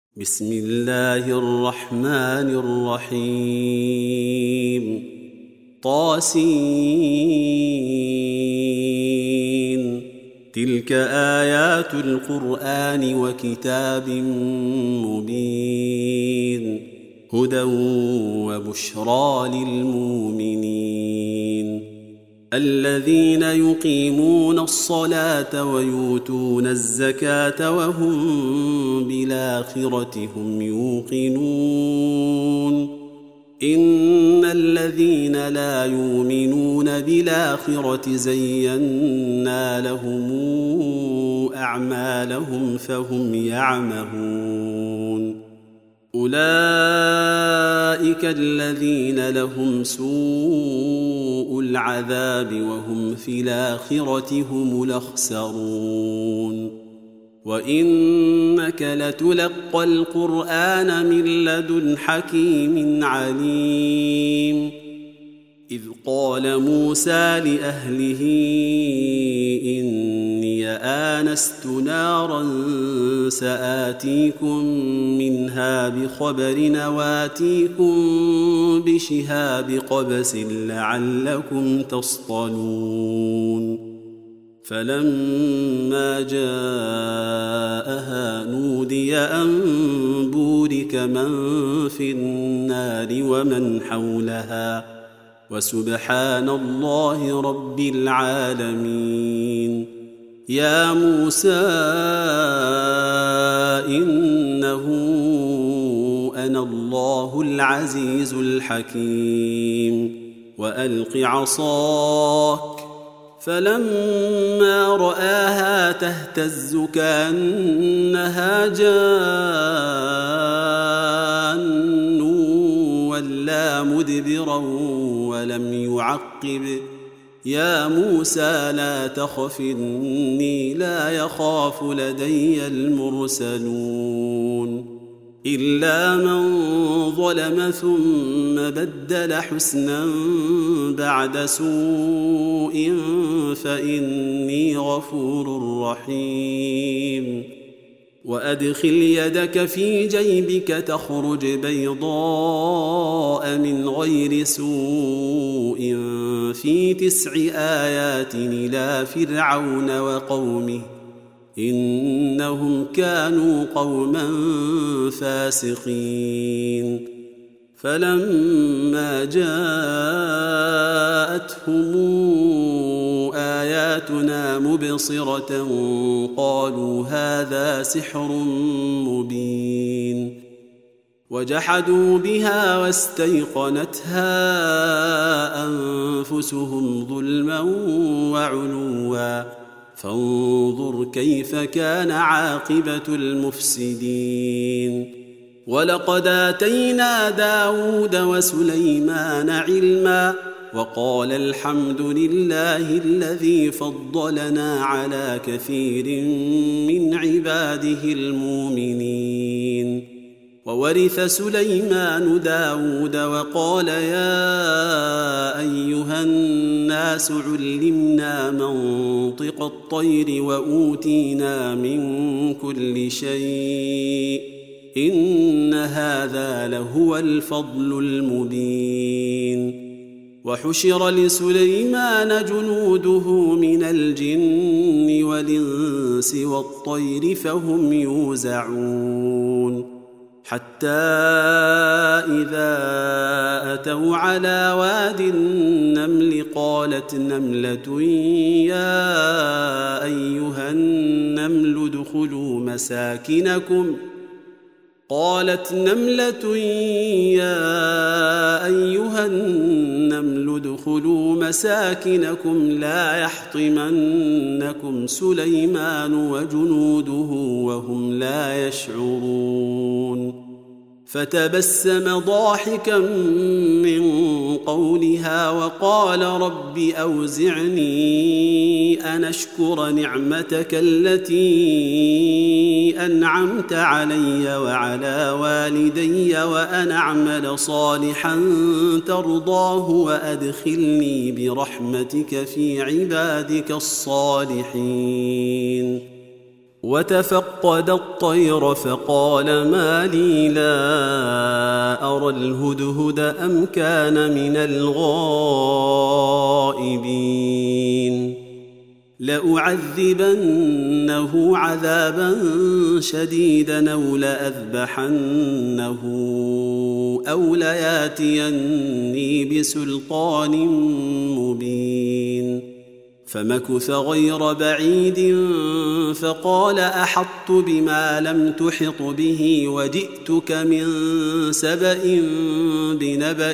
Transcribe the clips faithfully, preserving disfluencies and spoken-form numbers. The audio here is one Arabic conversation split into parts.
بسم الله الرحمن الرحيم طاسين تلك آيات القرآن وكتاب مبين هدى وبشرى للمؤمنين الذين يقيمون الصلاة ويؤتون الزكاة وهم بالآخرة هم يوقنون إن الذين لا يؤمنون بالآخرة زينا لهم أعمالهم فهم يعمهون أولئك الذين لهم سوء العذاب وهم في الآخرة هم الأخسرون وإنك لتلقى القرآن من لدن حكيم عليم إذ قال موسى لأهله إني آنست نارا سآتيكم منها بخبر وآتيكم بشهاب قبس لعلكم تصطلون فلما جاءها نودي أن بورك من في النار ومن حولها وسبحان الله رب العالمين يا موسى إنه أنا الله العزيز الحكيم وألق عصاك فلما رآها تهتز كأنها جان ولا مدبرا ولم يعقب يا موسى لا تخف إني لا يخاف لدي المرسلون إلا من ظلم ثم بدل حسنا بعد سوء فإني غفور رحيم وأدخل يدك في جيبك تخرج بيضاء من غير سوء في تسع آيات إلى فرعون وقومه إنهم كانوا قوما فاسقين فلما جاءتهم آياتنا مبصرة قالوا هذا سحر مبين وجحدوا بها واستيقنتها أنفسهم ظلما وعلوا فانظر كيف كان عاقبة المفسدين ولقد آتينا داود وسليمان علما وقال الحمد لله الذي فضلنا على كثير من عباده المؤمنين وورث سليمان داود وقال يا أيها الناس علمنا منطق الطير وأوتينا من كل شيء إن هذا لهو الفضل المبين وحشر لسليمان جنوده من الجن والإنس والطير فهم يوزعون حتى إذا أتوا على واد النمل قالت نملة يا أيها النمل ادخلوا مساكنكم قالت نملة يا أيها النمل ادخلوا مساكنكم لا يحطمنكم سليمان وجنوده وهم لا يشعرون فتبسم ضاحكا من قولها وقال رب أوزعني أن أشكر نعمتك التي أنعمت علي وعلى والدي وأن أعمل صالحا ترضاه وأدخلني برحمتك في عبادك الصالحين وتفقد الطير فقال ما لي لا أرى الهدهد أم كان من الغائبين لأعذبنه عذابا شديدا أو لأذبحنه أو لياتيني بسلطان مبين فمكث غير بعيد فقال أحطت بما لم تحط به وجئتك من سبأ بنبأ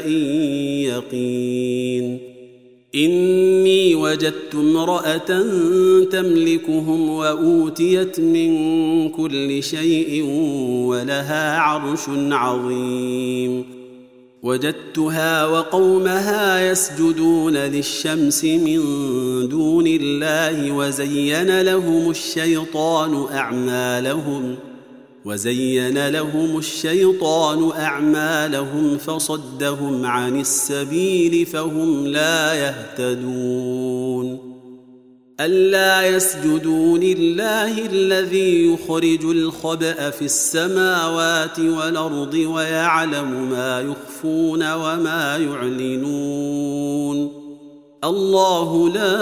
يقين إني وجدت امرأة تملكهم وأوتيت من كل شيء ولها عرش عظيم وجدتها وقومها يسجدون للشمس من دون الله وزين لهم الشيطان أعمالهم وزين لهم الشيطان أعمالهم فصدهم عن السبيل فهم لا يهتدون ألا يسجدوا لله الذي يخرج الخبأ في السماوات والأرض ويعلم ما يخفون وما يعلنون الله لا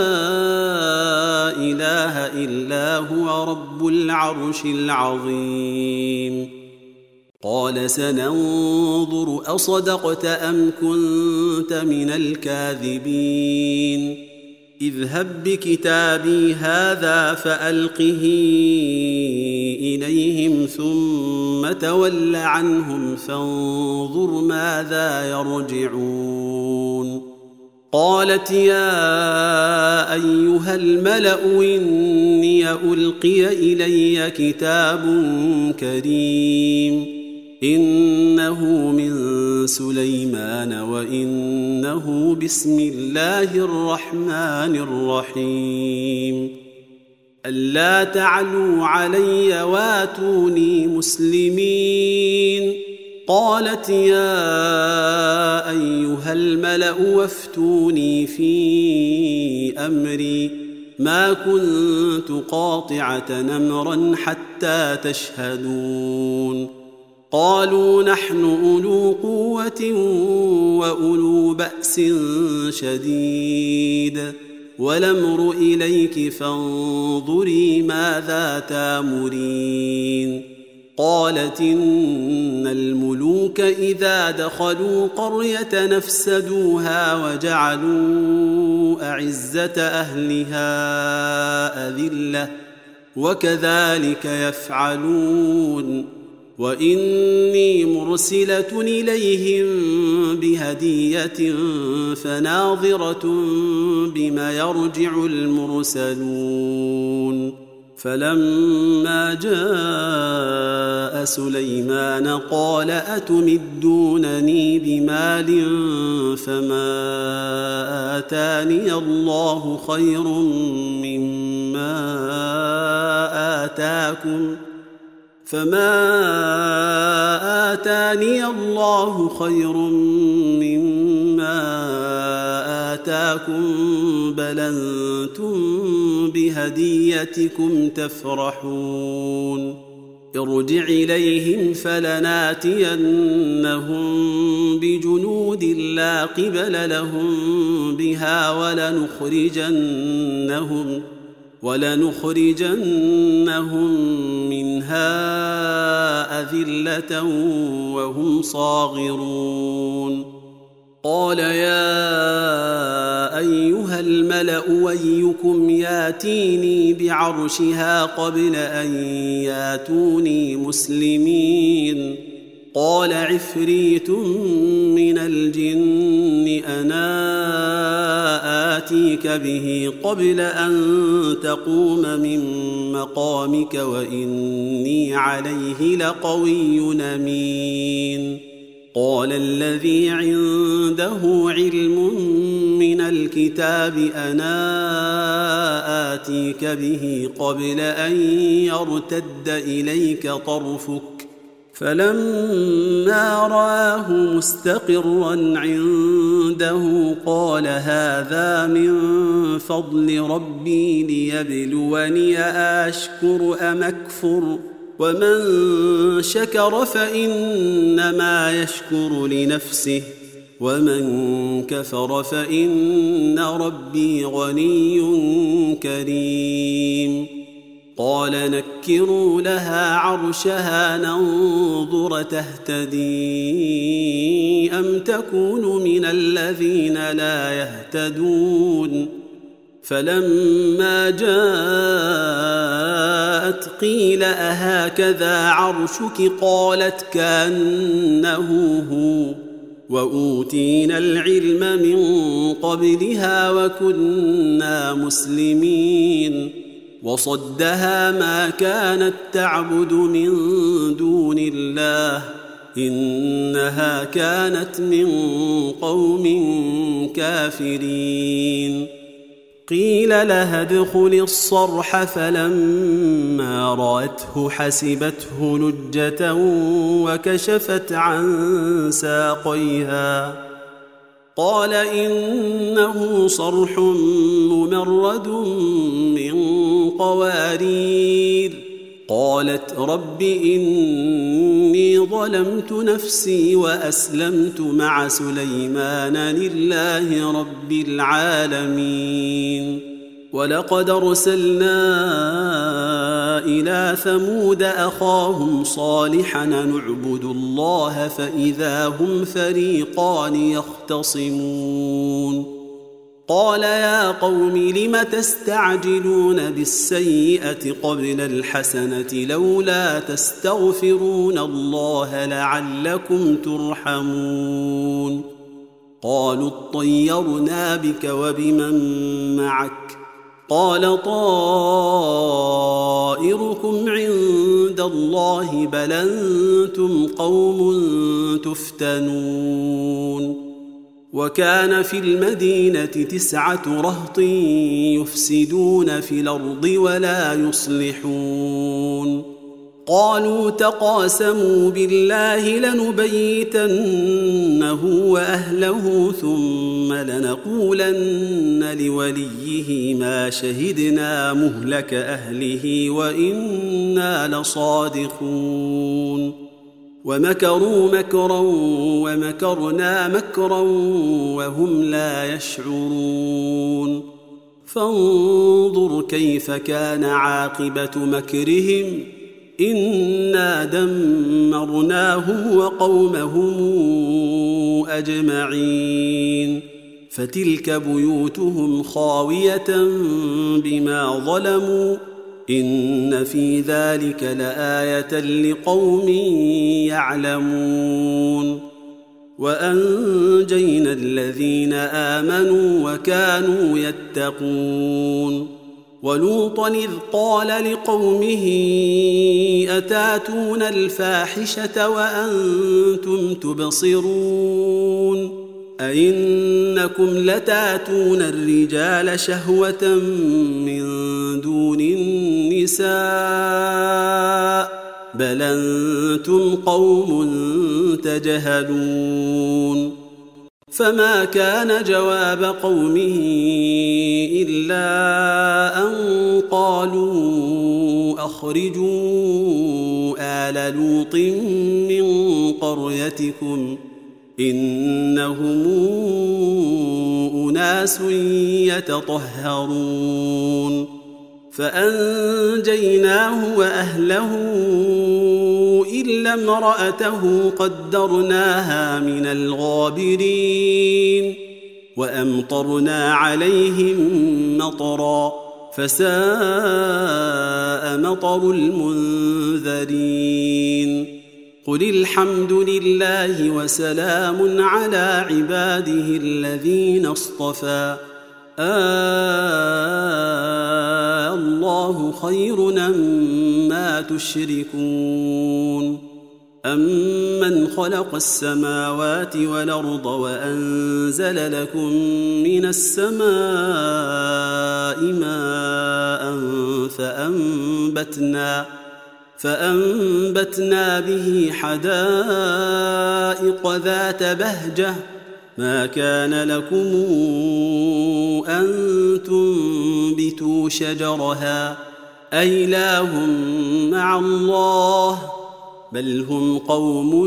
إله إلا هو رب العرش العظيم قال سننظر أصدقت أم كنت من الكاذبين اذهب بكتابي هذا فألقه إليهم ثم تول عنهم فانظر ماذا يرجعون قالت يا أيها الملأ إني ألقي إلي كتاب كريم إنه من سليمان وإنه بسم الله الرحمن الرحيم ألا تعلوا علي واتوني مسلمين قالت يا أيها الملأ وافتوني في أمري ما كنت قاطعة أمرا حتى تشهدون قالوا نحن أولو قوة وأولو بأس شديد والأمر إليك فانظري ماذا تامرين قالت إن الملوك إذا دخلوا قرية نفسدوها وجعلوا أعزة أهلها أذلة وكذلك يفعلون وإني مرسلة إليهم بهدية فناظرة بما يرجع المرسلون فلما جاء سليمان قال أتمدونني بمال فما آتاني الله خير مما آتاكم فما آتاني الله خير مما آتاكم بل أنتم بهديتكم تفرحون ارجع إليهم فلناتينهم بجنود لا قبل لهم بها ولنخرجنهم ولنخرجنهم منها أذلة وهم صاغرون قال يا أيها الملأ أيكم ياتيني بعرشها قبل أن ياتوني مسلمين قال عفريت من الجن أنا آتيك به قبل أن تقوم من مقامك وإني عليه لقوي أمين قال الذي عنده علم من الكتاب أنا آتيك به قبل أن يرتد إليك طرفك فلما رآه مستقرا عنده قال هذا من فضل ربي ليبلوني أشكر أم يكفر ومن شكر فإنما يشكر لنفسه ومن كفر فإن ربي غني كريم قال نكروا لها عرشها ننظر تهتدي أم تكون من الذين لا يهتدون فلما جاءت قيل أهكذا عرشك قالت كأنه هو وأوتينا العلم من قبلها وكنا مسلمين وصدها ما كانت تعبد من دون الله إنها كانت من قوم كافرين قيل لها ادخل الصرح فلما رأته حسبته لجة وكشفت عن ساقيها قال إنه صرح ممرد من قوارير قالت رب إني ظلمت نفسي وأسلمت مع سليمان لله رب العالمين ولقد أرسلنا إلى ثمود أخاهم صالحا نعبد الله فإذا هم فريقان يختصمون قال يا قوم لم تستعجلون بالسيئة قبل الحسنة لولا تستغفرون الله لعلكم ترحمون قالوا اطيرنا بك وبمن معك قال طائركم عند الله بل أنتم قوم تفتنون وكان في المدينة تسعة رهط يفسدون في الأرض ولا يصلحون قالوا تقاسموا بالله لنبيتنه وأهله ثم لنقولن لوليه ما شهدنا مهلك أهله وإنا لصادقون ومكروا مكرا ومكرنا مكرا وهم لا يشعرون فانظر كيف كان عاقبة مكرهم إنا دمرناهم وقومهم أجمعين فتلك بيوتهم خاوية بما ظلموا إن في ذلك لآية لقوم يعلمون وأنجينا الذين آمنوا وكانوا يتقون ولوطا إذ قال لقومه أتاتون الفاحشة وأنتم تبصرون أئنكم لتاتون الرجال شهوة من دون النساء بل أنتم قوم تجهلون فما كان جواب قومه إلا أن قالوا أخرجوا آل لوط من قريتكم إنهم أناس يتطهرون فأنجيناه وأهله إلا امرأته قدرناها من الغابرين وأمطرنا عليهم مطرا فساء مطر المنذرين قل الحمد لله وسلام على عباده الذين اصطفى آه الله خير أما تشركون أمن خلق السماوات والأرض وأنزل لكم من السماء ماء فأنبتنا فأنبتنا به حدائق ذات بهجة ما كان لكم أن تنبتوا شجرها أإله مع الله بل هم قوم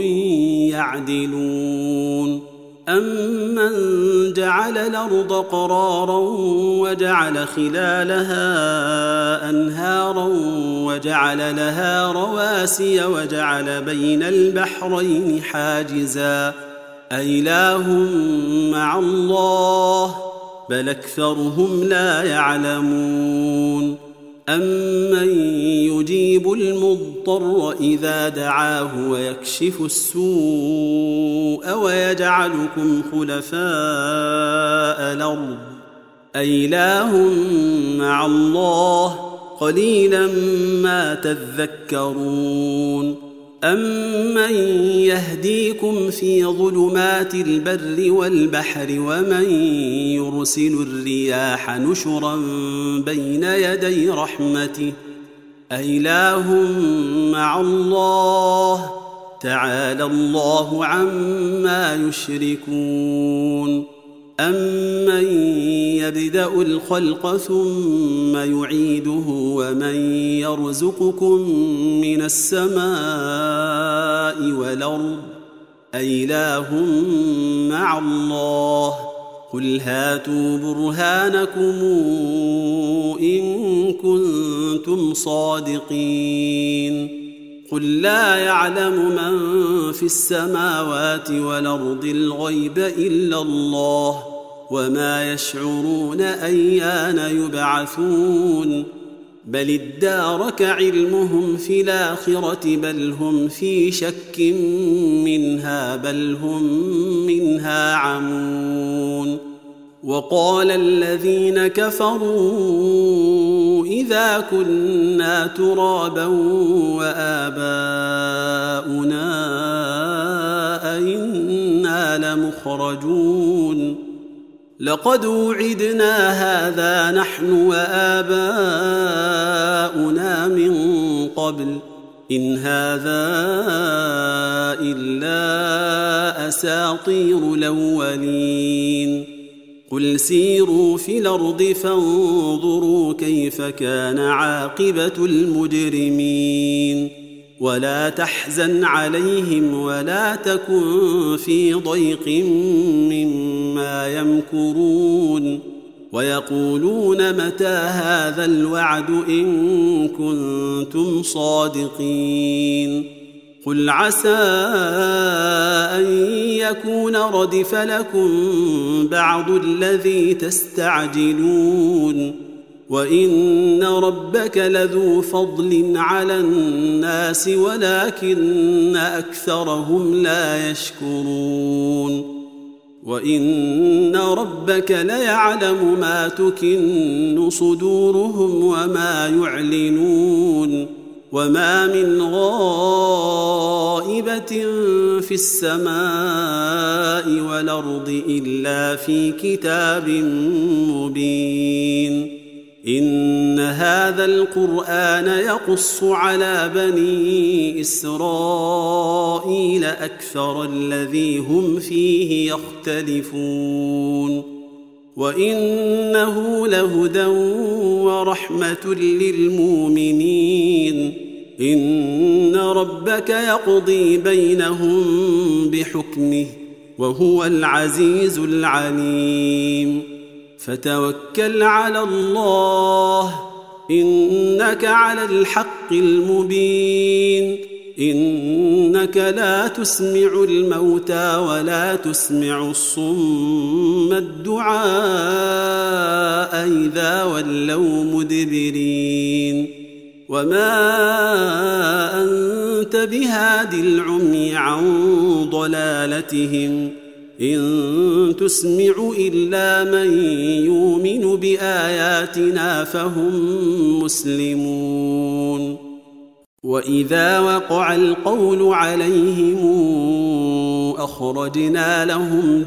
يعدلون أمن جعل الأرض قرارا وجعل خلالها أنهارا وجعل لها رواسي وجعل بين البحرين حاجزا أإله مع الله بل أكثرهم لا يعلمون أمن يجيب المضطر إذا دعاه ويكشف السوء ويجعلكم خلفاء الأرض أإله مع الله قليلا ما تذكرون أمن يهديكم في ظلمات البر والبحر ومن يرسل الرياح نشرا بين يدي رحمته أإله مع الله تعالى الله عما يشركون أمن يبدأ الخلق ثم يعيده ومن يرزقكم من السماء والأرض أإله مع الله قل هاتوا برهانكم إن كنتم صادقين قل لا يعلم من في السماوات والأرض الغيب إلا الله وما يشعرون أيان يبعثون بل ادارك علمهم في الآخرة بل هم في شك منها بل هم منها عمون وقال الذين كفروا إذا كنا ترابا وآباؤنا أئنا لمخرجون لقد وعدنا هذا نحن وآباؤنا من قبل إن هذا إلا أساطير الأولين قل سيروا في الأرض فانظروا كيف كان عاقبة المجرمين ولا تحزن عليهم ولا تكن في ضيق مما يمكرون ويقولون متى هذا الوعد إن كنتم صادقين قل عسى أن يكون ردف لكم بعض الذي تستعجلون وإن ربك لذو فضل على الناس ولكن أكثرهم لا يشكرون وإن ربك ليعلم ما تكن صدورهم وما يعلنون وما من غائبة في السماء والأرض إلا في كتاب مبين إن هذا القرآن يقص على بني إسرائيل أكثر الذي هم فيه يختلفون وإنه لهدى ورحمة للمؤمنين إن ربك يقضي بينهم بحكمه وهو العزيز العليم فتوكل على الله إنك على الحق المبين إنك لا تسمع الموتى ولا تسمع الصم الدعاء إذا ولوا مدبرين وما أنت بهاد العمي عن ضلالتهم إن تسمع إلا من يؤمن بآياتنا فهم مسلمون وإذا وقع القول عليهم أخرجنا لهم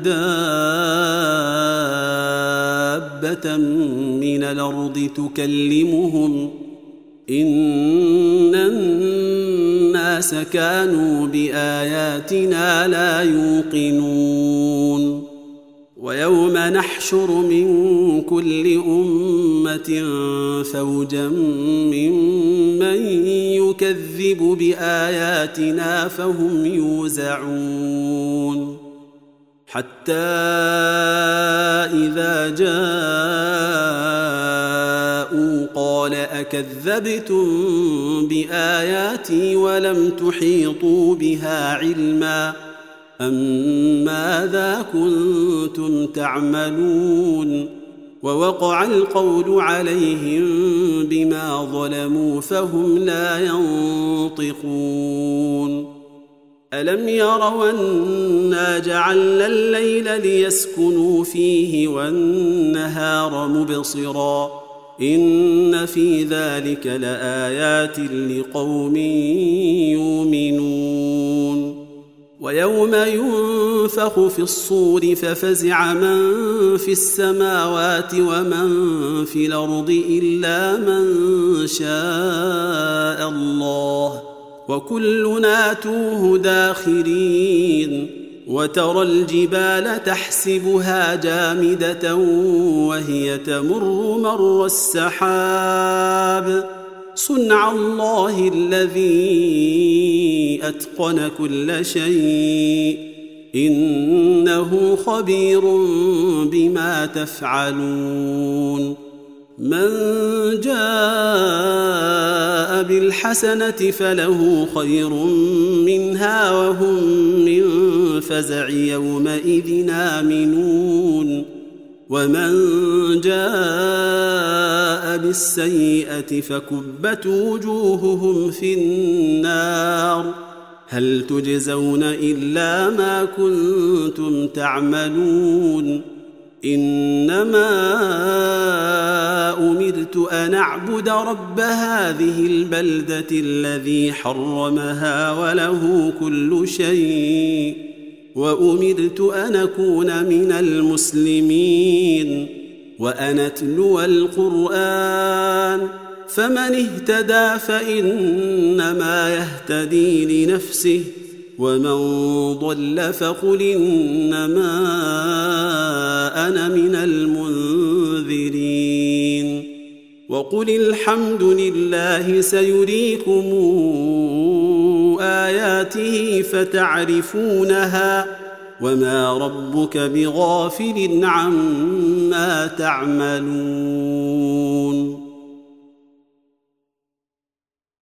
دابة من الأرض تكلمهم إن الناس كانوا بآياتنا لا يوقنون ويوم نحشر من كل أمة فوجا ممن يكذب بآياتنا فهم يوزعون حتى إذا جاءوا قال أكذبتم بآياتي ولم تحيطوا بها علما أم ماذا كنتم تعملون ووقع القول عليهم بما ظلموا فهم لا ينطقون ألم يروا أنا جعلنا الليل ليسكنوا فيه والنهار مبصرا إن في ذلك لآيات لقوم يؤمنون ويوم ينفخ في الصور ففزع من في السماوات ومن في الأرض إلا من شاء الله وكلنا آتوه داخرين وترى الجبال تحسبها جامدة وهي تمر مر السحاب صنع الله الذي أتقن كل شيء إنه خبير بما تفعلون من جاء بالحسنة فله خير منها وهم من فزع يومئذ آمنون ومن جاء بالسيئة فكبت وجوههم في النار هل تجزون إلا ما كنتم تعملون إنما أمرت أن أعبد رب هذه البلدة الذي حرمها وله كل شيء وأمرت أن أكون من المسلمين وأن أتلو القرآن فمن اهتدى فإنما يهتدي لنفسه ومن ضل فقل إنما أنا من المنذرين وقل الحمد لله سيريكم آياته فتعرفونها وما ربك بغافل عما تعملون